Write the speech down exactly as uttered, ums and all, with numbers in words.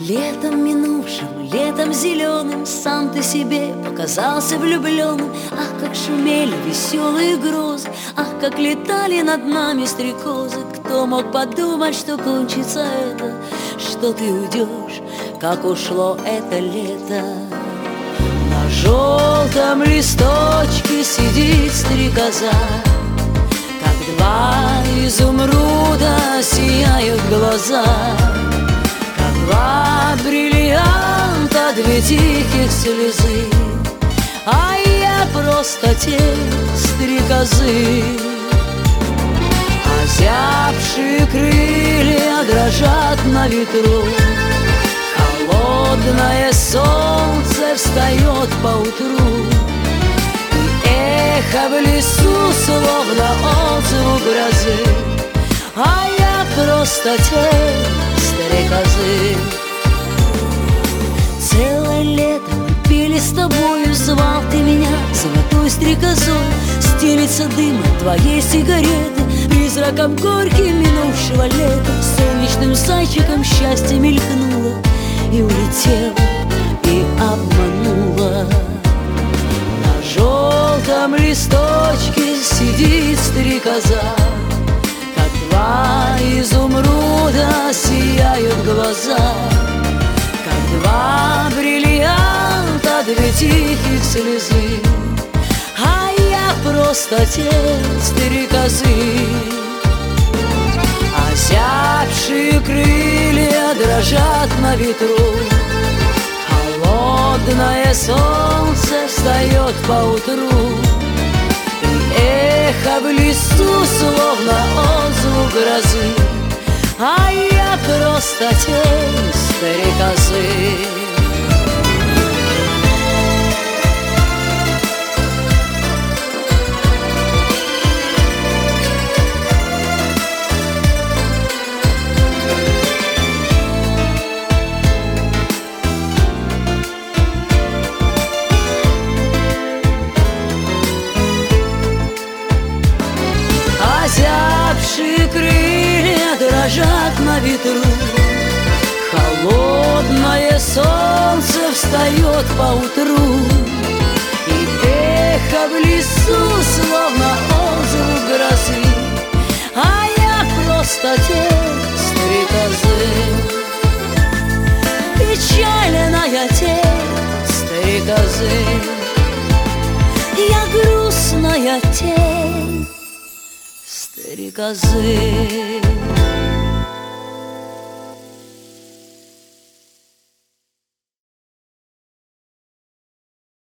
Летом минувшим, летом зеленым сам ты себе показался влюбленным. Ах, как шумели веселые грозы, ах, как летали над нами стрекозы. Кто мог подумать, что кончится это, что ты уйдешь, как ушло это лето. На желтом листочке сидит стрекоза, как два изумруда сияют глаза, два бриллианта, две тихих слезы, а я просто тень стрекозы. Озябшие крылья дрожат на ветру, холодное солнце встает поутру, и эхо в лесу словно отзвук грозы, а я просто тень стрекозы. Целое лето мы пели с тобою, звал ты меня золотой стрекозой. Стелится дым от твоей сигареты, призраком горьким минувшего лета. Солнечным зайчиком счастье мелькнуло и улетело, и обмануло. На желтом листочке сидит стрекоза, как два изумруда сияют глаза, как два бриллианта, две тихих слезы, а я просто тень стрекозы. Озябшие крылья дрожат на ветру, холодное солнце встает поутру, и эхо в лесу словно отзвук грозы, а я просто тень стрекозы. Озябшие крылья дрожат на ветру, холодное солнце встает поутру, и эхо в лесу словно отзвук грозы, а я просто тень стрекозы. Печальная тень стрекозы, я грустная тень стрекозы.